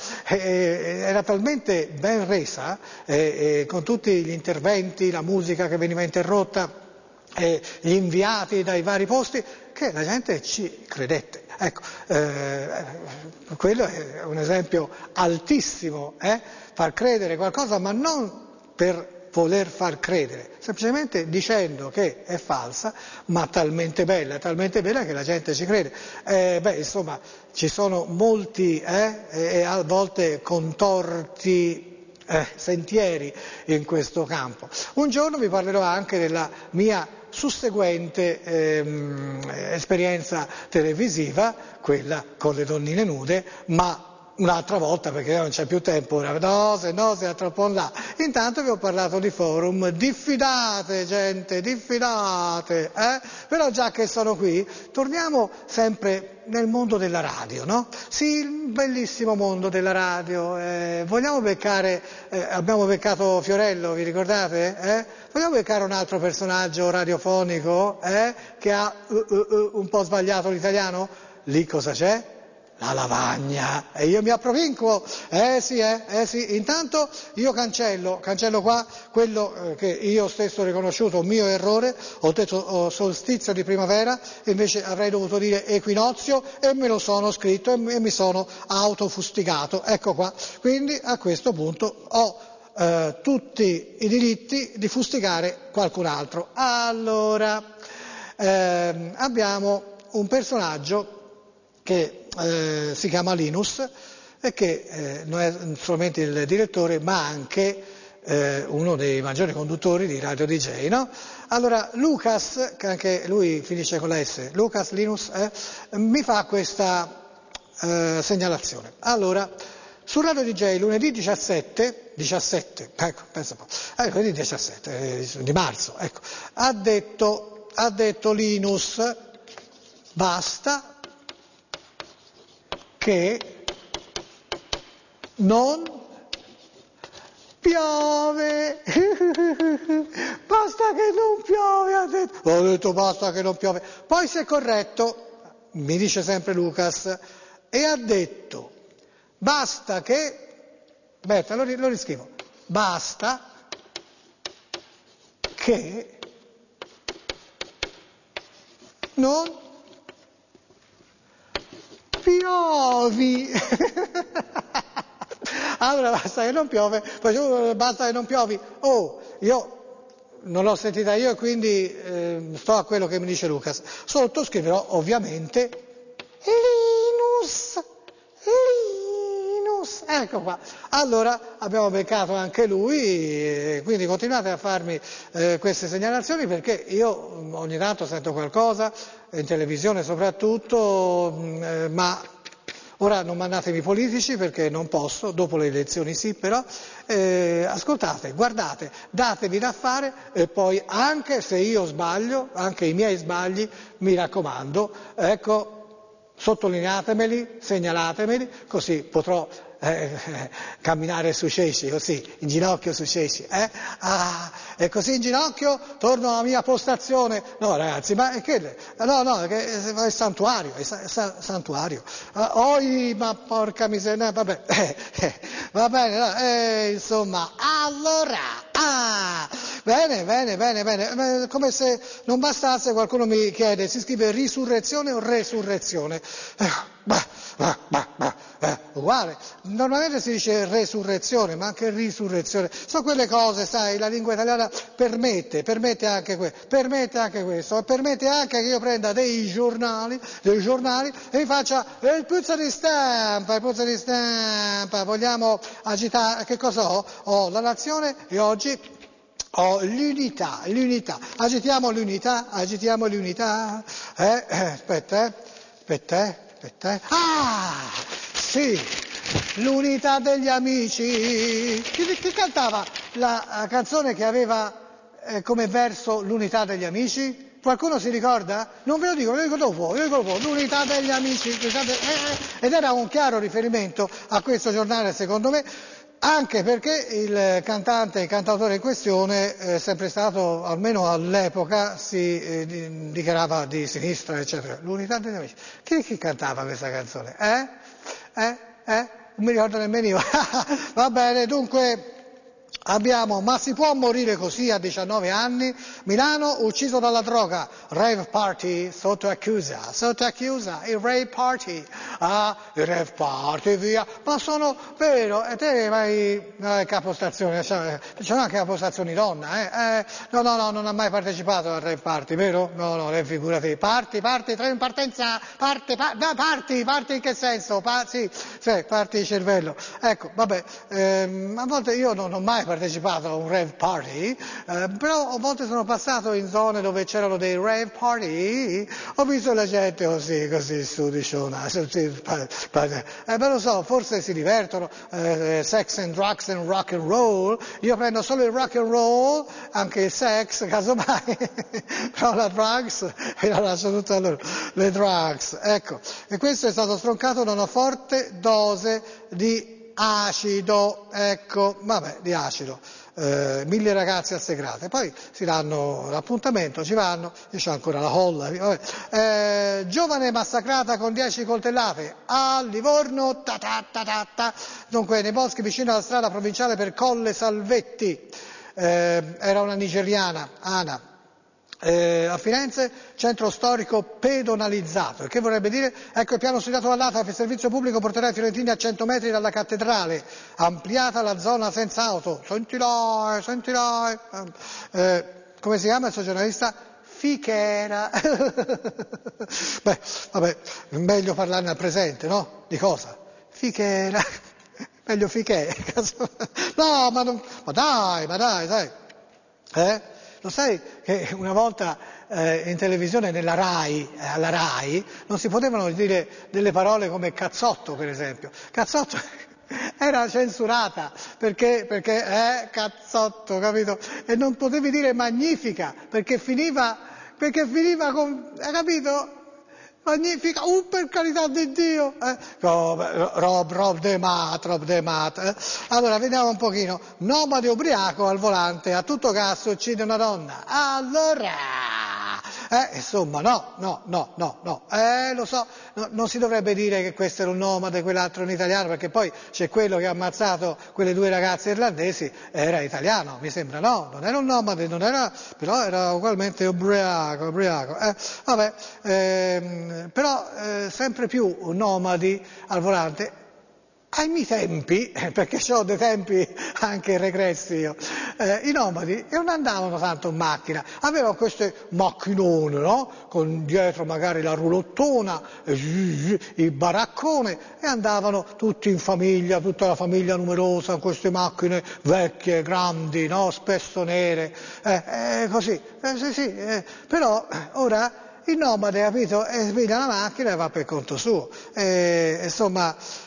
eh, era talmente ben resa, eh, eh, con tutti gli interventi, la musica che veniva interrotta, eh, gli inviati dai vari posti, che la gente ci credette. Ecco, eh, quello è un esempio altissimo, eh? Far credere qualcosa, ma non per voler far credere, semplicemente dicendo che è falsa, ma talmente bella, talmente bella che la gente ci crede. Eh, beh, insomma, ci sono molti eh, e a volte contorti eh, sentieri in questo campo. Un giorno vi parlerò anche della mia susseguente ehm, esperienza televisiva, quella con le donnine nude, ma un'altra volta perché non c'è più tempo ora, no, se no si è troppo in là. Intanto vi ho parlato di forum, diffidate gente, diffidate, eh? Però già che sono qui, torniamo sempre nel mondo della radio, no? Sì, il bellissimo mondo della radio, eh, vogliamo beccare, eh, abbiamo beccato Fiorello, vi ricordate? Eh? Vogliamo beccare un altro personaggio radiofonico eh? che ha uh, uh, uh, un po' sbagliato l'italiano? Lì cosa c'è? La lavagna, e io mi approvinco, eh sì, eh, eh sì, intanto io cancello, cancello qua quello eh, che io stesso ho riconosciuto un mio errore, ho detto oh, solstizio di primavera, invece avrei dovuto dire equinozio e me lo sono scritto e, e mi sono autofustigato, ecco qua, quindi a questo punto ho eh, tutti i diritti di fustigare qualcun altro. Allora, eh, abbiamo un personaggio che eh, si chiama Linus e che eh, non è solamente il direttore ma anche eh, uno dei maggiori conduttori di Radio D J, no? Allora Lucas, che anche lui finisce con la S, Lucas Linus, eh, mi fa questa eh, segnalazione. Allora, su Radio D J lunedì diciassette, diciassette, ecco, pensa un po', eh, lunedì diciassette eh, di marzo, ecco, ha detto, ha detto Linus, basta che non piove, basta che non piove, ha detto, ho detto basta che non piove, poi si è corretto, mi dice sempre Lucas, e ha detto, basta che, Berta, lo, lo riscrivo, basta che non piovi. Allora basta che non piove, poi basta che non piovi. Oh, io non l'ho sentita io e quindi eh, sto a quello che mi dice Lucas. Sotto scriverò ovviamente Linus, Linus, ecco qua. Allora abbiamo beccato anche lui, eh, quindi continuate a farmi eh, queste segnalazioni perché io ogni tanto sento qualcosa, in televisione soprattutto, eh, ma... Ora non mandatemi i politici perché non posso, dopo le elezioni sì però, eh, ascoltate, guardate, datevi da fare e poi anche se io sbaglio, anche i miei sbagli, mi raccomando, ecco, sottolineatemeli, segnalatemeli, così potrò eh, eh, camminare su ceci, così, in ginocchio su ceci, eh? Ah, e così in ginocchio torno alla mia postazione. No ragazzi, ma è che, no, no, che è il santuario, è sa, sa, santuario. Ah, oi, ma porca miseria, vabbè, eh, eh, va bene, no, eh, insomma, allora, ah, bene, bene, bene, bene, come se non bastasse qualcuno mi chiede, si scrive risurrezione o resurrezione? Eh, bah, bah, bah, bah, eh, uguale, normalmente si dice resurrezione, ma anche risurrezione, sono quelle cose, sai, la lingua italiana permette, permette anche questo, permette anche questo, permette anche che io prenda dei giornali, dei giornali e mi faccia il puzzo di stampa, il puzzo di stampa, vogliamo agitare, che cosa ho? Ho la Nazione e oggi ho l'unità, l'unità, agitiamo l'unità, agitiamo l'unità, eh, eh, aspetta, eh, aspetta, eh. Aspetta, eh. Ah, sì, l'unità degli amici. Chi, chi cantava la, la canzone che aveva eh, come verso l'unità degli amici? Qualcuno si ricorda? Non ve lo dico, ve lo dico dopo, ve lo dico dopo. L'unità degli amici. L'unità de... eh, ed era un chiaro riferimento a questo giornale, secondo me. Anche perché il cantante, il cantautore in questione è sempre stato, almeno all'epoca, si eh, dichiarava di sinistra, eccetera. L'unità degli amici. Chi, chi cantava questa canzone? Eh? Eh? Eh? Non mi ricordo nemmeno io. Va bene, dunque... Abbiamo, ma si può morire così a diciannove anni? Milano ucciso dalla droga, rave party sotto accusa, sotto accusa, il rave party, ah, il rave party, via, ma sono vero, e te vai, eh, capostazione, c'è anche capostazioni donna, eh, eh, no, no, no, non ha mai partecipato al rave party, vero? No, no, le figurati, party, party, tre in partenza, party, pa- no, party, party in che senso? Pa- sì, sì, party cervello, ecco, vabbè, ehm, a volte io non ho mai partecipato a un rave party, eh, però a volte sono passato in zone dove c'erano dei rave party, ho visto la gente così, così su diciona, eh, beh lo so, forse si divertono, eh, sex and drugs and rock and roll, io prendo solo il rock and roll, anche il sex, casomai, però la drugs, e la lascio tutto a loro, le drugs, ecco, e questo è stato stroncato da una forte dose di acido, ecco, vabbè, di acido, eh, mille ragazze assecrate, poi si danno l'appuntamento, ci vanno, io c'ho ancora la colla, vabbè. Eh, giovane massacrata con dieci coltellate a Livorno, ta ta ta ta ta. Dunque nei boschi vicino alla strada provinciale per Colle Salvetti, eh, era una nigeriana, Ana. Eh, a Firenze, centro storico pedonalizzato, il che vorrebbe dire, ecco il piano studiato dall'A T A F, il servizio pubblico porterà i fiorentini a cento metri dalla cattedrale, ampliata la zona senza auto, senti là, senti là, eh, come si chiama il suo giornalista? Fichera. Beh, vabbè, meglio parlarne al presente, no? Di cosa? Fichera. Meglio Fichera. No, ma, non, ma dai, ma dai, sai. Eh? Lo sai che una volta eh, in televisione, nella Rai, eh, alla Rai, non si potevano dire delle parole come cazzotto, per esempio. Cazzotto era censurata, perché, perché, eh, cazzotto, capito? E non potevi dire magnifica, perché finiva, perché finiva con, hai capito? Magnifica, uh, per carità di Dio, eh? Oh, Rob, Rob de Mat, Rob de Mat. Eh? Allora, vediamo un pochino. Nomade ubriaco al volante, a tutto gas uccide una donna. Allora, eh, insomma, no, no, no, no, no, eh, lo so, no, non si dovrebbe dire che questo era un nomade e quell'altro un italiano, perché poi c'è quello che ha ammazzato quelle due ragazze irlandesi, era italiano, mi sembra, no, non era un nomade, non era, però era ugualmente ubriaco, ubriaco, eh, vabbè, ehm, però eh, sempre più nomadi al volante. Ai miei tempi, perché ho dei tempi anche regressi io, eh, i nomadi non andavano tanto in macchina, avevano queste macchinone, no? Con dietro magari la roulottona, il baraccone, e andavano tutti in famiglia, tutta la famiglia numerosa, con queste macchine vecchie, grandi, no? Spesso nere, eh, eh, così, eh, sì, sì, eh. Però ora il nomade, capito, e piglia la macchina e va per conto suo, eh, insomma.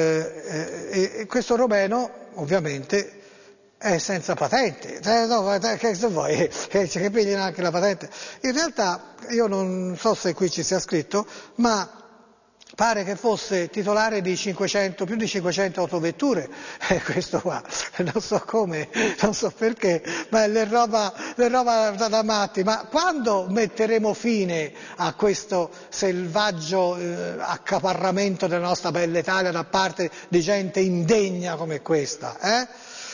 Eh, eh, e questo romeno ovviamente è senza patente, eh, no, che se vuoi che, che pigliano anche la patente. In realtà io non so se qui ci sia scritto, ma pare che fosse titolare di cinquecento, più di cinquecento autovetture, eh, questo qua, non so come, non so perché, ma è le roba, le roba da, da matti. Ma quando metteremo fine a questo selvaggio eh, accaparramento della nostra bella Italia da parte di gente indegna come questa, eh?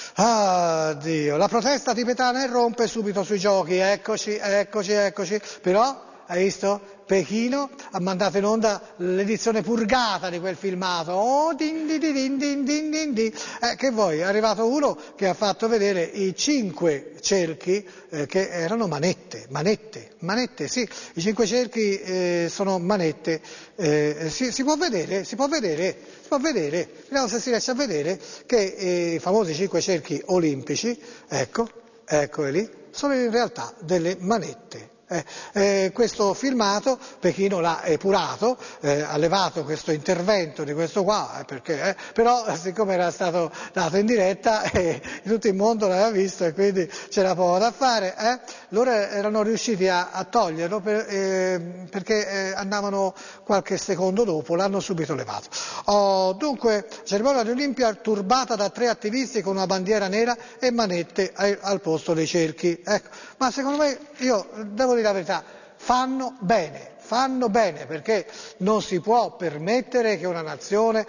Ah, Dio, la protesta tibetana irrompe subito sui giochi, eccoci, eccoci, eccoci, però, hai visto? Pechino ha mandato in onda l'edizione purgata di quel filmato, oh, din, din, din, din, din, din, din. Eh, che vuoi? È arrivato uno che ha fatto vedere i cinque cerchi eh, che erano manette, manette, manette, sì, i cinque cerchi eh, sono manette, eh, si, si può vedere, si può vedere, si può vedere, vediamo se si riesce a vedere che eh, i famosi cinque cerchi olimpici, ecco, eccoli lì, sono in realtà delle manette. Eh, eh, questo filmato Pechino l'ha epurato, eh, ha levato questo intervento di questo qua, eh, perché, eh, però siccome era stato dato in diretta eh, tutto il mondo l'aveva visto e quindi c'era poco da fare, eh. Loro erano riusciti a, a toglierlo per, eh, perché eh, andavano qualche secondo dopo, l'hanno subito levato. Oh, dunque, cerimonia di Olimpia turbata da tre attivisti con una bandiera nera e manette ai, al posto dei cerchi. Ecco. Ma secondo me, io devo dire la verità, fanno bene, fanno bene, perché non si può permettere che una nazione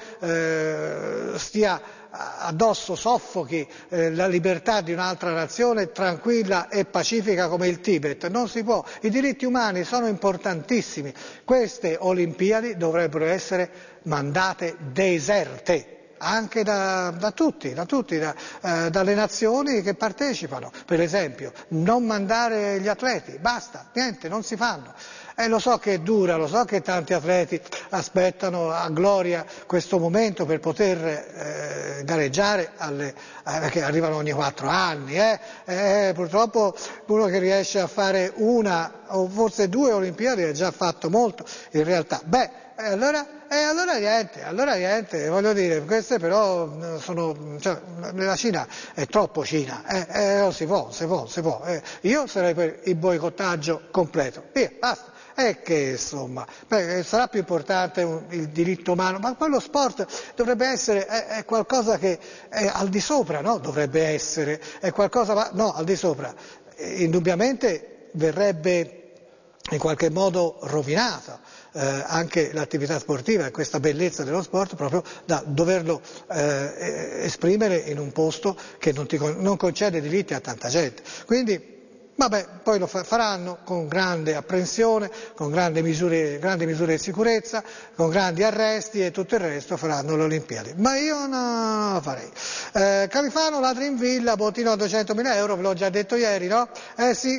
eh, stia addosso, soffochi eh, la libertà di un'altra nazione tranquilla e pacifica come il Tibet, non si può. I diritti umani sono importantissimi, queste Olimpiadi dovrebbero essere mandate deserte. Anche da, da tutti, da tutti da, eh, dalle nazioni che partecipano, per esempio, non mandare gli atleti, basta, niente, non si fanno. E lo so che è dura, lo so che tanti atleti aspettano a gloria questo momento per poter eh, gareggiare, alle, eh, perché arrivano ogni quattro anni, eh? Eh, purtroppo uno che riesce a fare una o forse due Olimpiadi ha già fatto molto in realtà. Beh, E allora, e allora niente, allora niente, voglio dire, queste però sono, cioè, la Cina è troppo Cina, eh, eh, non si può, si può, si può. Eh. Io sarei per il boicottaggio completo, via, basta. E che insomma, beh, sarà più importante un, il diritto umano, ma poi lo sport dovrebbe essere, è, è qualcosa che è al di sopra, no? Dovrebbe essere, è qualcosa, ma no, al di sopra. E, indubbiamente verrebbe in qualche modo rovinata. Eh, anche l'attività sportiva e questa bellezza dello sport proprio da doverlo eh, esprimere in un posto che non, ti, non concede diritti a tanta gente. Quindi, vabbè, poi lo faranno con grande apprensione, con grandi misure, grandi misure di sicurezza, con grandi arresti e tutto il resto faranno le Olimpiadi. Ma io non lo farei. Eh, Califano ladri in villa, bottino a duecentomila euro, ve l'ho già detto ieri, no? Eh sì,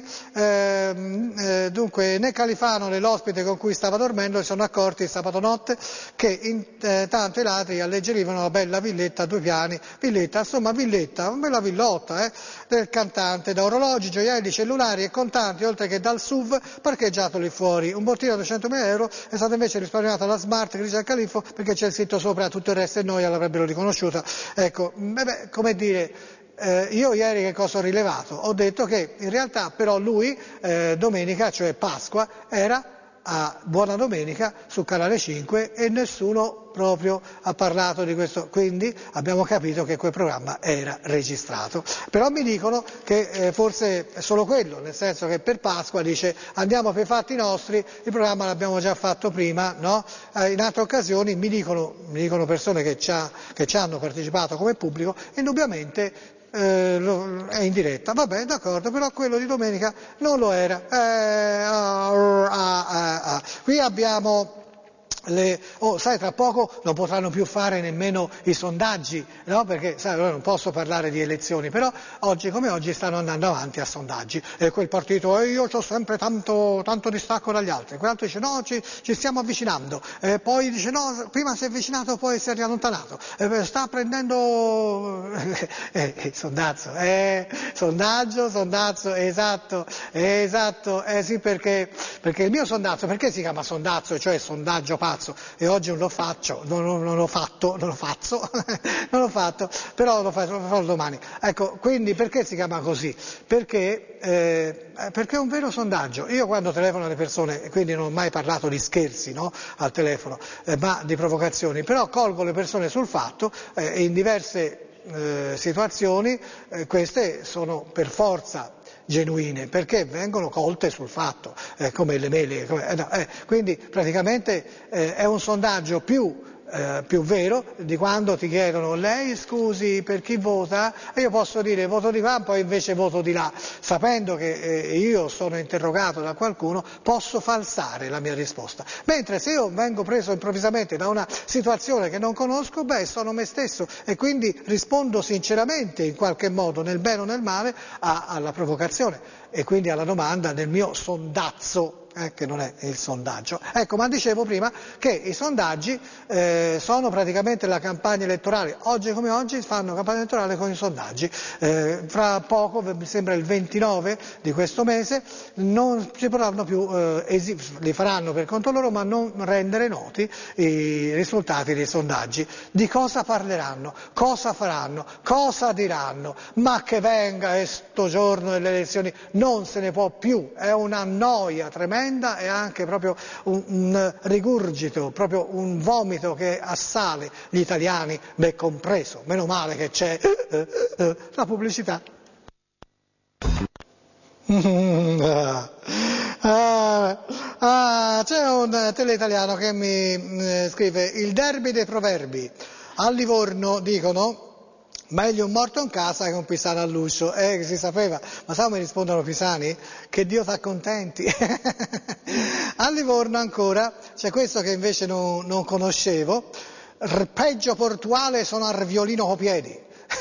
ehm, eh, dunque né Califano né l'ospite con cui stava dormendo si sono accorti sabato notte che intanto eh, i ladri alleggerivano la bella villetta a due piani, villetta, insomma villetta, una bella villotta, eh, del cantante, da orologi, gioielli, cellulari e contanti, oltre che dal S U V parcheggiato lì fuori. Un bottino da duecentomila euro è stato invece risparmiato alla Smart Grigio al Califfo perché c'è il sito sopra, tutto il resto e noi l'avrebbero riconosciuta. Ecco, beh, come dire, eh, io ieri che cosa ho rilevato? Ho detto che in realtà però lui eh, domenica, cioè Pasqua, era a Buona Domenica su Canale cinque e nessuno proprio ha parlato di questo, quindi abbiamo capito che quel programma era registrato. Però mi dicono che eh, forse è solo quello, nel senso che per Pasqua dice andiamo per i fatti nostri, il programma l'abbiamo già fatto prima, no? Eh, in altre occasioni mi dicono, mi dicono persone che ci, ha, che ci hanno partecipato come pubblico, indubbiamente Eh, lo, è in diretta, vabbè, d'accordo, però quello di domenica non lo era. Eh, ah, ah, ah, ah. Qui abbiamo le, oh, sai, tra poco non potranno più fare nemmeno i sondaggi, no? Perché sai, non posso parlare di elezioni, però oggi come oggi stanno andando avanti a sondaggi e quel partito eh, io ho sempre tanto, tanto distacco dagli altri, quell'altro dice no, ci, ci stiamo avvicinando, eh, poi dice no, prima si è avvicinato poi si è allontanato, eh, sta prendendo eh, eh, sondazzo, eh, sondaggio, sondazzo, esatto, eh, esatto, eh sì, perché, perché il mio sondazzo, perché si chiama sondazzo, cioè sondaggio pazzo? E oggi non lo faccio, non, non, non l'ho fatto, non lo faccio, non l'ho fatto, però lo farò, lo farò domani. Ecco, quindi perché si chiama così? Perché, eh, perché è un vero sondaggio. Io quando telefono alle persone, e quindi non ho mai parlato di scherzi, no, al telefono, eh, ma di provocazioni, però colgo le persone sul fatto eh, e in diverse eh, situazioni eh, queste sono per forza genuine, perché vengono colte sul fatto, eh, come le mele, come, eh, no, eh, quindi praticamente eh, è un sondaggio più, eh, più vero di quando ti chiedono lei scusi per chi vota e io posso dire voto di qua poi invece voto di là, sapendo che eh, io sono interrogato da qualcuno posso falsare la mia risposta, mentre se io vengo preso improvvisamente da una situazione che non conosco, beh sono me stesso e quindi rispondo sinceramente in qualche modo nel bene o nel male a, alla provocazione e quindi alla domanda nel mio sondazzo. Eh, che non è il sondaggio. Ecco, ma dicevo prima che i sondaggi eh, sono praticamente la campagna elettorale. Oggi come oggi fanno campagna elettorale con i sondaggi. Eh, fra poco, mi sembra il ventinove di questo mese, non ci potranno più, eh, esi- li faranno per conto loro, ma non rendere noti i risultati dei sondaggi. Di cosa parleranno? Cosa faranno? Cosa diranno? Ma che venga sto giorno delle elezioni, non se ne può più, è una noia tremenda. E anche proprio un, un rigurgito, proprio un vomito che assale gli italiani, me compreso, meno male che c'è eh, eh, la pubblicità. Ah, ah, ah, c'è un teleitaliano che mi eh, scrive il derby dei proverbi, a Livorno dicono meglio un morto in casa che un pisano all'uscio, eh, che si sapeva, ma sai come rispondono i pisani? Che Dio t'accontenti. A Livorno ancora c'è questo che invece non, non conoscevo, Rpeggio portuale sono al violino copiedi.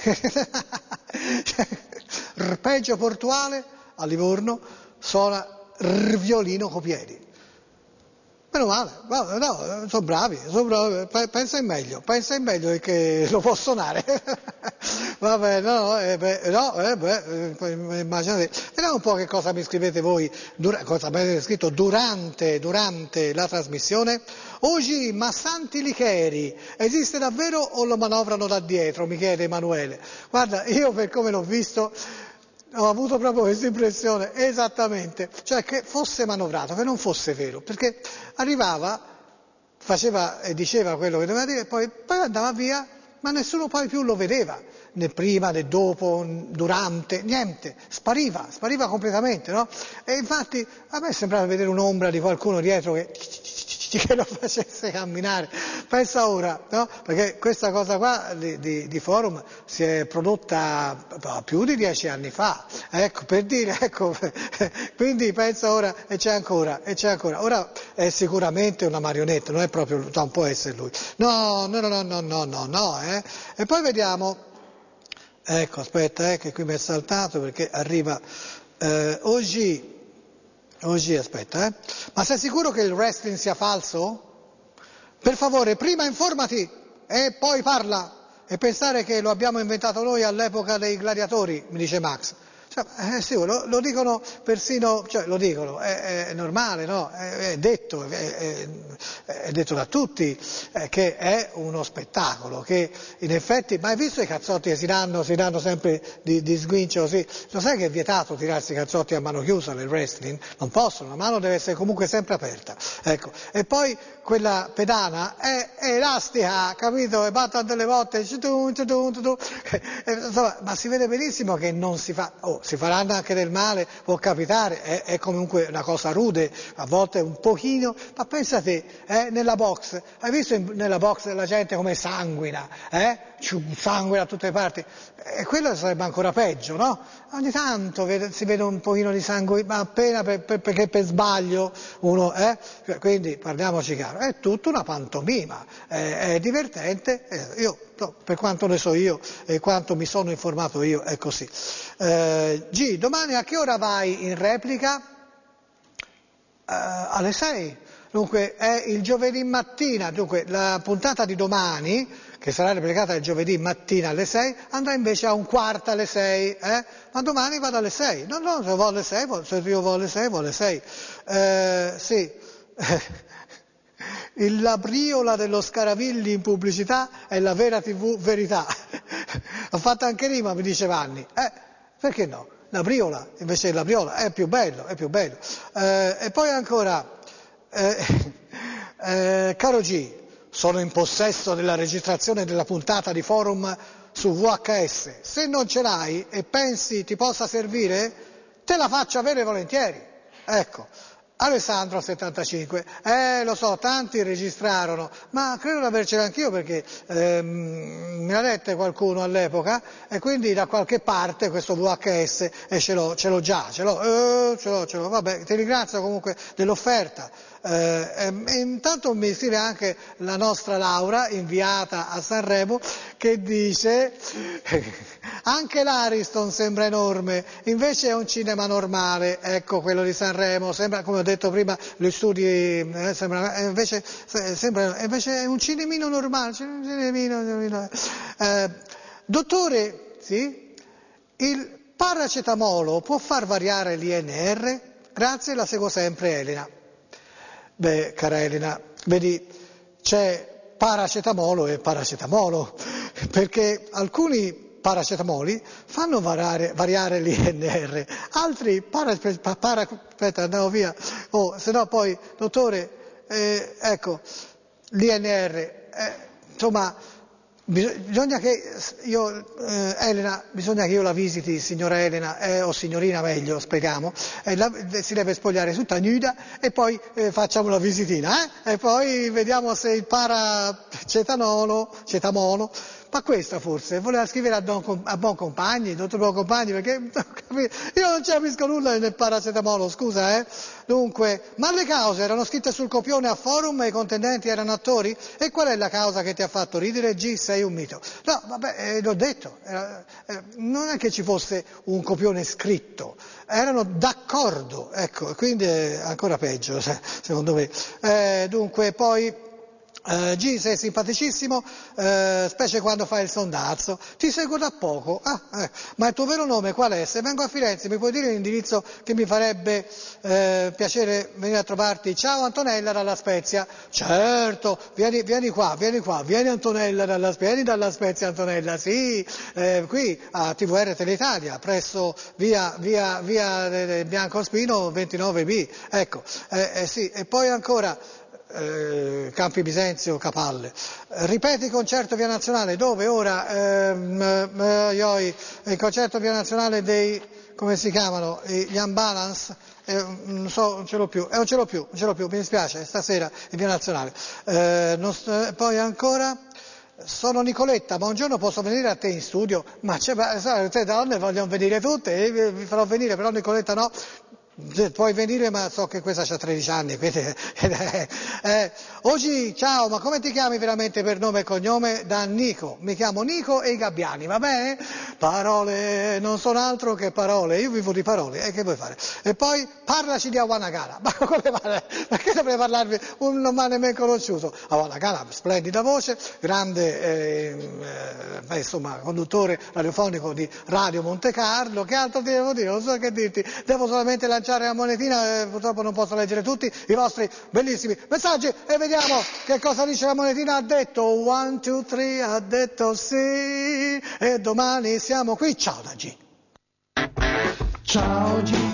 Rpeggio portuale a Livorno suona il violino copiedi. Meno male, no, no, sono bravi, sono bravi, pensa in meglio, pensa in meglio che lo può suonare. Vabbè, no, eh, beh, no, eh, beh, eh, immaginate, vediamo un po' che cosa mi scrivete voi, dura, cosa avete scritto durante, durante la trasmissione. Oggi, ma Santi Licheri, esiste davvero o lo manovrano da dietro, mi chiede Emanuele. Guarda, io per come l'ho visto, ho avuto proprio questa impressione, esattamente, cioè che fosse manovrato, che non fosse vero, perché arrivava, faceva e diceva quello che doveva dire, e poi, poi andava via, ma nessuno poi più lo vedeva, né prima, né dopo, durante, niente, spariva, spariva completamente, no? E infatti a me sembrava vedere un'ombra di qualcuno dietro che... che lo facesse camminare. Pensa ora, no? Perché questa cosa qua di, di, di Forum si è prodotta più di dieci anni fa, ecco, per dire, ecco, quindi pensa ora, e c'è ancora, e c'è ancora. Ora è sicuramente una marionetta, non è proprio, non può essere lui. No, no, no, no, no, no, no, no, eh. E poi vediamo, ecco, aspetta, eh, che qui mi è saltato perché arriva, eh, oggi, Oggi, aspetta, eh. Ma sei sicuro che il wrestling sia falso? Per favore, prima informati e poi parla. E pensare che lo abbiamo inventato noi all'epoca dei gladiatori, mi dice Max. Cioè, eh, sì, lo, lo dicono persino, cioè lo dicono, è, è normale, no? È, è detto, è, è, è detto da tutti eh, che è uno spettacolo, che in effetti, ma hai visto i cazzotti che si danno, si danno sempre di, di sguincio così? Lo sai che è vietato tirarsi i cazzotti a mano chiusa nel wrestling? Non possono, la mano deve essere comunque sempre aperta, ecco. E poi quella pedana è, è elastica, capito? E battono delle volte, ciudun, ciudun, ciudun. Insomma, ma si vede benissimo che non si fa, oh, si faranno anche del male, può capitare, è, è comunque una cosa rude, a volte un pochino, ma pensa te, eh, nella box, hai visto in, nella box la gente come sanguina, eh? Sangue da tutte le parti, e quello sarebbe ancora peggio, no? Ogni tanto vede, si vede un pochino di sangue, ma appena per, per, perché per sbaglio uno, eh? Quindi parliamoci chiaro, è tutta una pantomima, è, è divertente, io, no, per quanto ne so io e quanto mi sono informato io, è così. Eh, G, domani a che ora vai in replica? Eh, alle sei. Dunque è il giovedì mattina, dunque la puntata di domani, che sarà replicata il giovedì mattina alle sei, andrà invece a un quarto alle sei, eh? Ma domani vado alle sei, no, no, se vo alle sei, se io vo alle sei, vo alle sei, eh, sì, il la briola dello Scaravilli in pubblicità è la vera tivù verità, ho fatto anche rima, mi dice Vanni, eh, perché no? La briola, invece la briola, è più bello, è più bello, eh, e poi ancora... Eh, eh, caro G, sono in possesso della registrazione della puntata di forum su V H S, se non ce l'hai e pensi ti possa servire, te la faccio avere volentieri. Ecco, Alessandro settantacinque, eh lo so, tanti registrarono, ma credo di avercela anch'io perché ehm, me l'ha detta qualcuno all'epoca e quindi da qualche parte questo V H S e ce l'ho, ce l'ho già, ce l'ho, eh, ce l'ho, ce l'ho, vabbè, ti ringrazio comunque dell'offerta. Eh, e intanto mi scrive anche la nostra Laura, inviata a Sanremo, che dice anche l'Ariston sembra enorme, invece è un cinema normale, ecco quello di Sanremo, sembra, come ho detto prima, gli studi, eh, sembra, eh, invece, sembra, invece è un cinemino normale, cinemino, cinemino. Eh, dottore, sì? Il paracetamolo può far variare l'I N R? Grazie, la seguo sempre, Elena. Beh, cara Elena, vedi, c'è paracetamolo e paracetamolo, perché alcuni paracetamoli fanno variare, variare l'I N R, altri para, para, aspetta, andavo via, oh, se no poi, dottore, eh, ecco, l'I N R, eh, insomma, bisogna che io, eh, Elena, bisogna che io la visiti, signora Elena, eh, o signorina meglio, spieghiamo, eh, la, si deve spogliare tutta nuda e poi eh, facciamo la visitina, eh? E poi vediamo se il paracetamolo, cetamolo, ma questa forse, voleva scrivere a, don, a Boncompagni, dottor Boncompagni, perché io non ci capisco nulla nel paracetamolo, scusa, eh? Dunque, ma le cause erano scritte sul copione a forum e i contendenti erano attori? E qual è la causa che ti ha fatto ridere? G, sei un mito. No, vabbè, eh, l'ho detto, era, eh, non è che ci fosse un copione scritto, erano d'accordo, ecco, quindi è ancora peggio, secondo me. Eh, dunque, poi... Uh, G, sei simpaticissimo, uh, specie quando fai il sondazzo, ti seguo da poco, ah, eh. Ma il tuo vero nome qual è? Se vengo a Firenze mi puoi dire l'indirizzo che mi farebbe uh, piacere venire a trovarti? Ciao Antonella dalla Spezia. Certo, vieni, vieni qua, vieni qua, vieni Antonella dalla Spezia, vieni dalla Spezia Antonella, sì, eh, qui a T V R Teletalia, presso via, via, via eh, Biancospino ventinove B, ecco, eh, eh, sì, e poi ancora... Eh, Campi Bisenzio, Capalle. Eh, ripeti il concerto via nazionale, dove ora? Ehm, eh, ioi, il concerto via nazionale dei, come si chiamano? Gli Unbalance? Eh, non so, non ce l'ho più, eh, non ce l'ho più, non ce l'ho più, mi dispiace, stasera il via nazionale. Eh, non, eh, poi ancora... Sono Nicoletta, ma un giorno posso venire a te in studio? Ma c'è, sai, te donne vogliono venire tutte, e vi farò venire, però Nicoletta no. Puoi venire, ma so che questa c'ha tredici anni, quindi, eh, eh, oggi, ciao, ma come ti chiami veramente per nome e cognome? Da Nico, mi chiamo Nico e i Gabbiani, va bene? Parole non sono altro che parole, io vivo di parole, e eh, che vuoi fare? E poi parlaci di Awanagala, ma come parla? Perché dovrei parlarvi? Un non mi ha nemmeno conosciuto. Awanagala, splendida voce, grande, eh, eh, insomma, conduttore radiofonico di Radio Monte Carlo, che altro ti devo dire? Non so che dirti, devo solamente lanciare la monetina, eh, purtroppo non posso leggere tutti i vostri bellissimi messaggi e vediamo che cosa dice la monetina. Ha detto one, two, three, ha detto sì, e domani siamo qui. Ciao da G. Ciao G.